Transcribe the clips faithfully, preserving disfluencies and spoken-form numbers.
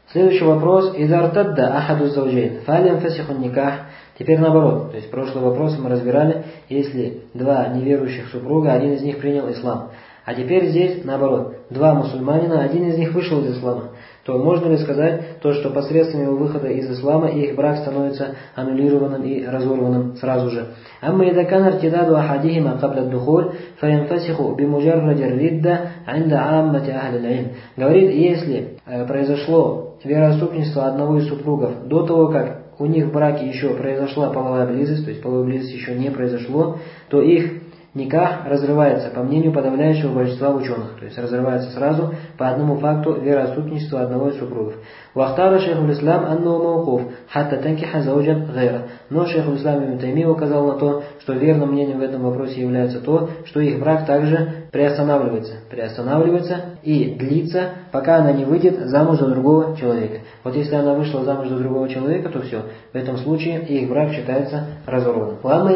Следующий вопрос. Изартадда ахаду зауджейн, фалям фасихун никах. Теперь наоборот. То есть прошлый вопрос мы разбирали, если два неверующих супруга, один из них принял ислам. А теперь здесь наоборот. Два мусульманина, один из них вышел из ислама. То можно ли сказать то, что посредством его выхода из ислама их брак становится аннулированным и разорванным сразу же? Амма ида кан иртидаду ахадихима кабля духуль, фаянфасиху бимуджарради ридда инда аммати ахли аль-илм. Говорит, если э, произошло вероотступничество одного из супругов до того, как у них в браке еще произошла половая близость, то есть половая близость еще не произошло, то их никах разрывается по мнению подавляющего большинства ученых. То есть разрывается сразу по одному факту вероотступничества одного из супругов. Вахтара шейхуль ислам анну маукуф, хатта танкиха зауджан гайра. Но шейхуль ислам ибн Тайми указал на то, что верным мнением в этом вопросе является то, что их брак также приостанавливается. Приостанавливается и длится, пока она не выйдет замуж за другого человека. Вот если она вышла замуж за другого человека, то все. В этом случае их брак считается разорванным.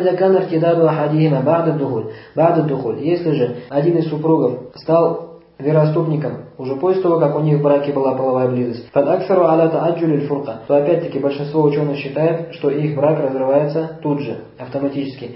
Если же один из супругов стал вероотступником уже после того, как у них в браке была половая близость, то опять-таки большинство ученых считает, что их брак разрывается тут же, автоматически.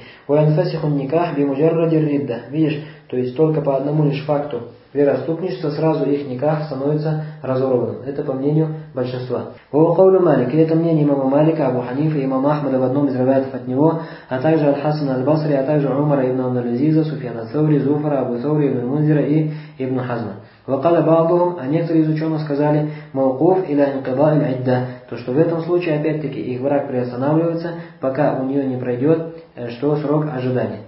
Видишь, то есть только по одному лишь факту вероотступничества сразу их никах становится разорванным. Это по мнению большинства. Малик, и это мнение имама Малика, Абу Ханифа и имама Ахмада в одном из риваятов от него, а также от Хасана аль-Басри, а также Умара ибн Абдул-Азиза, Суфьяна Саури, Зуфара, Абу Саури, ибн Мунзира и ибн Хазма. Вакала ба'духум, а некоторые из ученых сказали маукуф иля инкида иль-идда, то что в этом случае опять-таки их брак приостанавливается, пока у нее не пройдет что срок ожидания.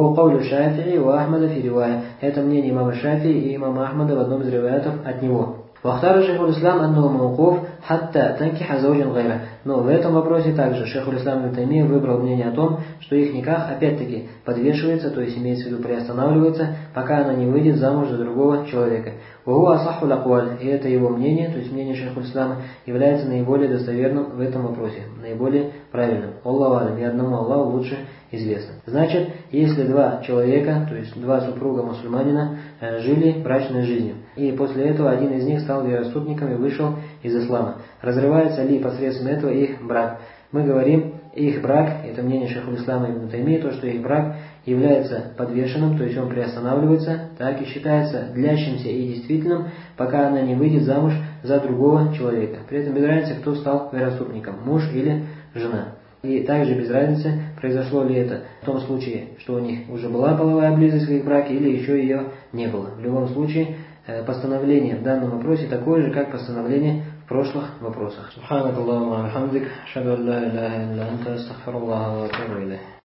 Это мнение имама Шафии и имама Ахмада в одном из риваятов от него. Вахтара шейхуль ислам анну маукуф хатта танкиха зауджан гайра. Но в этом вопросе также шейхуль ислам ибн Таймия выбрал мнение о том, что их никах опять-таки подвешивается, то есть имеется в виду приостанавливается, пока она не выйдет замуж за другого человека. И это его мнение, то есть мнение шейхуль ислама, является наиболее достоверным в этом вопросе, наиболее правильным. Аллаху алям, и одному Аллаху лучше известно. Значит, если два человека, то есть два супруга мусульманина, жили брачной жизнью, и после этого один из них стал вероотступником и вышел из ислама, разрывается ли посредством этого их брак? Мы говорим, их брак, это мнение шейхуль ислама ибн Таймии, то, что их брак является подвешенным, то есть он приостанавливается, так и считается длящимся и действительным, пока она не выйдет замуж за другого человека. При этом без разницы, кто стал вероотступником, муж или жена. И также без разницы, произошло ли это в том случае, что у них уже была половая близость в их браке, или еще ее не было. В любом случае, постановление в данном вопросе такое же, как постановление в прошлых вопросах. Субханакаллахумма ва бихамдик, ашхаду ан ла иляха илля анта, астагфируллаха ва атубу илейх.